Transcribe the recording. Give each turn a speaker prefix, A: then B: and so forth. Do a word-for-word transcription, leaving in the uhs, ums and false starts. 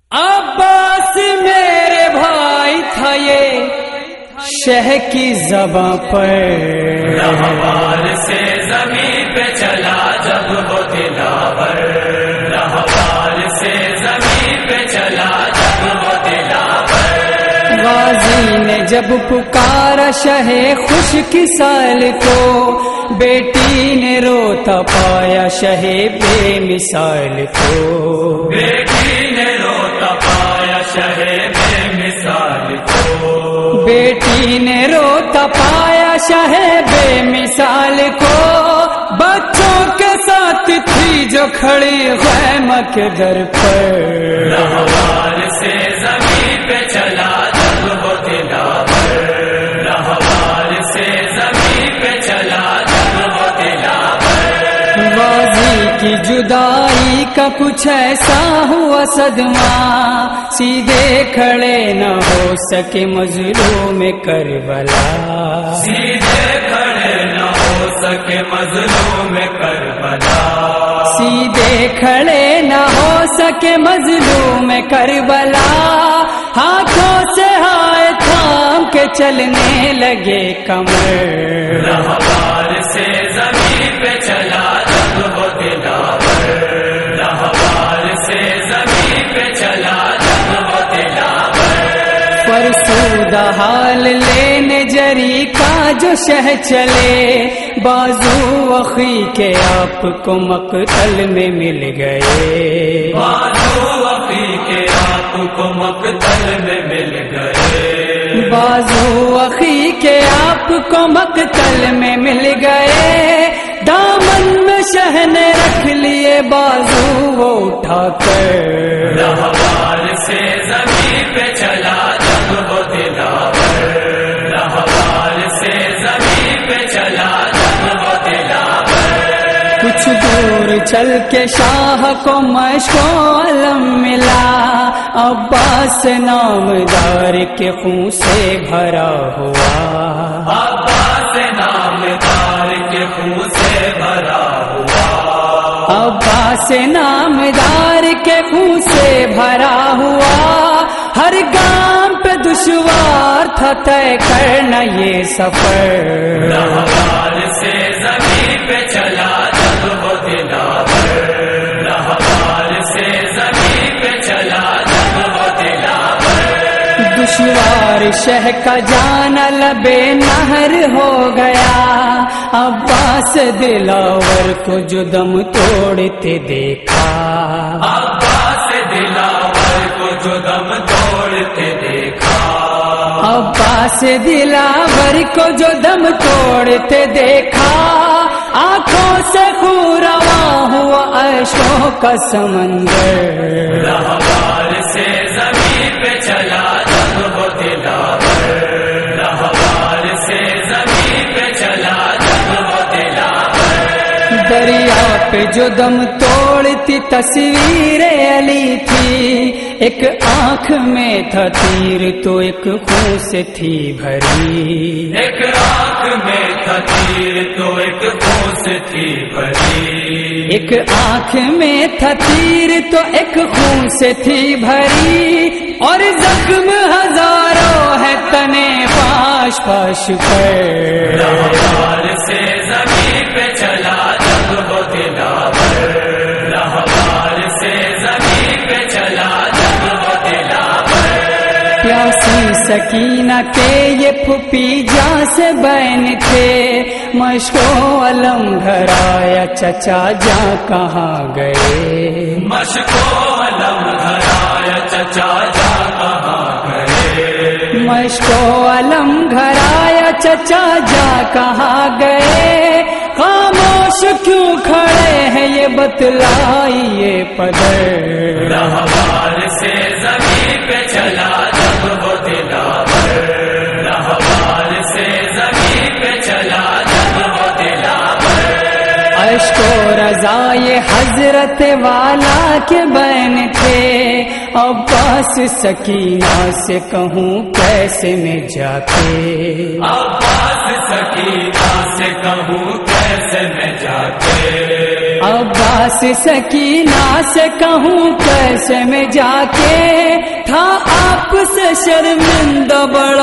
A: عباس میرے بھائی تھا یہ شہ کی زباں پر،
B: رہوار سے زمین پہ چلا جب وہ دلاور، رہوار سے زمین پہ چلا جب وہ دلاور،
A: غازی نے جب پکارا شہ خوش کی سال کو، بیٹی نے روتا پایا شہ بے مثال کو،
B: بیٹی نے روتا پایا شہ بے مثال کو،
A: بیٹی نے روتا پایا شہ بے مثال کو، بچوں کے ساتھ تھی جو کھڑی خیمہ کے در پر،
B: رہوار سے زمین پہ چلا جب وہ دلاور، رہوار سے زمین پہ چلا جب وہ دلاور،
A: غازی کی جدائی کا کچھ ایسا ہوا صدمہ، سیدھے کھڑے نہ ہو سکے مظلوم کربلا،
B: سیدھے کھڑے نہ ہو سکے مظلوم کربلا،
A: سیدھے کھڑے نہ ہو سکے مظلوم کربلا، ہاتھوں سے ہائے تھام کے چلنے لگے کمر،
B: رہوار سے زمین پہ چلا جب وہ دلاور، رہوار سے زمین پہ چلا جب وہ دلاور،
A: فرسودہ حال لینے جری کا جو شہ چلے، بازو اخی کے آپ کو مقتل میں مل گئے،
B: بازو اخی کے آپ کو مقتل میں مل گئے،
A: بازو اخی کے آپ کو مقتل میں مل گئے، دامن میں شہ نے رکھ لیے بازو وہ اٹھا کر،
B: رہوار سے زمین پہ چلا جب وہ دلاور، رہوار سے زمین پہ چلا جب وہ دلاور،
A: کچھ دور چل کے شاہ کو مشک و علم ملا، عباس نامدار کے خون سے بھرا ہوا،
B: عباس نامدار کے خون سے بھرا ہوا،
A: عباس نامدار کے خون سے بھرا ہوا، ہر گام پہ دشوار تھا طے کرنا یہ سفر،
B: رہوار سے زمین پہ چلا جب وہ دلاور، رہوار سے زمین پہ چلا جب وہ دلاور،
A: دشوار شہ کا جانا لبے نہر ہو گیا، عباس دلاور کو جو دم توڑتے دیکھا،
B: عباس دلاور کو جو دم توڑتے دیکھا،
A: عباس دلاور کو جو دم توڑتے دیکھا، آنکھوں سے خون رواں ہوا عشقوں کا سمندر،
B: رہوار سے زمین پہ چلا جب وہ دلاور، رہوار سے زمین پہ چلا جب وہ دلاور،
A: دریا پہ جو دم توڑتی تصویر علی تھی، ایک آنکھ میں تھا تیر تو ایک خون سے تھی بھری،
B: ایک آنکھ میں تھا تیر تو ایک خون سے تھی بھری،
A: ایک آنکھ میں تھا تیر تو ایک خون سے تھی بھری، اور زخم ہزاروں ہے تنے پاش پاش پر،
B: رہوار سے زمین پہ چلا جب وہ دلاور، رہوار سے زمین پہ چلا جب وہ دلاور،
A: پیاسی سکینہ کے یہ پھوپھی جاں سے بہن تھے، مشک و علم گھر آیا چچا جاں کہاں گئے،
B: مشک و علم گھر آیا چچا جاں کہاں گئے،
A: مشک و علم گھر آیا چچا جاں کہاں گئے، خاموش کیوں کھڑے ہیں یہ بتلائیے پدر،
B: رہوار سے زمین پہ چلا جب وہ دلاور، رہوار سے زمین پہ چلا جب وہ دلاور،
A: عشق و رضا یہ حضرت والا کے بہن تھے، عباس سکینہ سے کہوں کیسے میں جا کے،
B: عباس سکینہ سے کہوں کیسے میں جا کے،
A: عباس سکینہ سے کہوں کیسے میں جا کے، تھا آپ سے شرمندہ بڑا